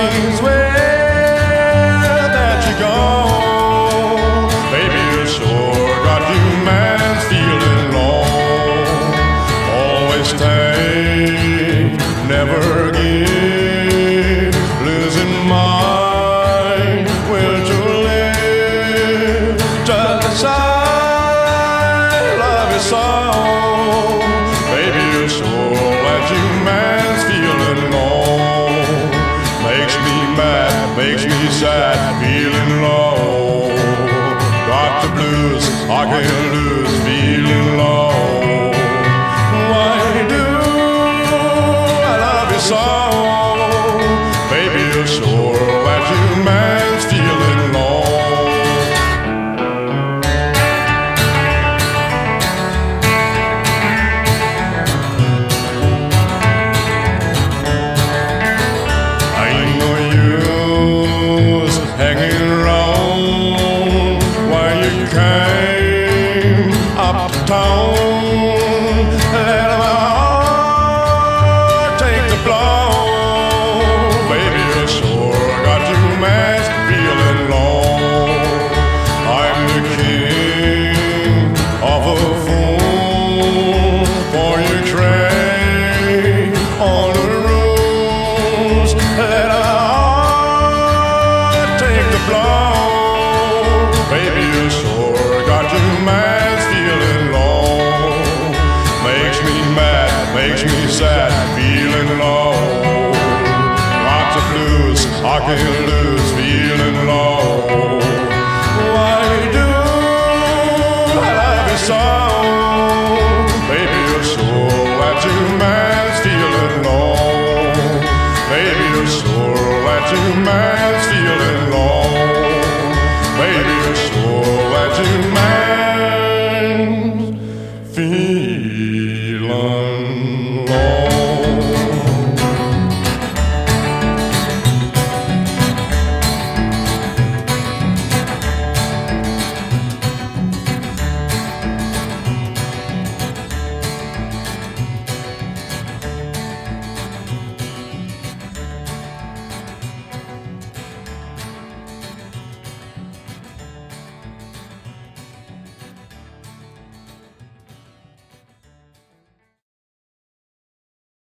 means well that you're gone. Baby, you sure got you man's feeling long. Always take, never give, losing mind, will to live, just as I love you so. Baby, you sure let you man's feeling long. Makes me mad, makes me sad, feeling low. Got the blues, I can't lose, feeling low. Why do I love you so? Baby, you sure let you man's feeling low. Hanging around while you came uptown. Let my heart take the blow. Baby, you sure got you man's feeling low. I'm the king of a fool for your train on the rules. Let blow. Baby, you sure got you man's feeling low. Makes me mad, makes me sad, feeling low. Lots of blues, I can't lose, feeling low. Why do I love you so? Baby, you sure got you man's feeling low. Baby, you sure got you man's feeling low. Baby, you sure let you man's feeling low.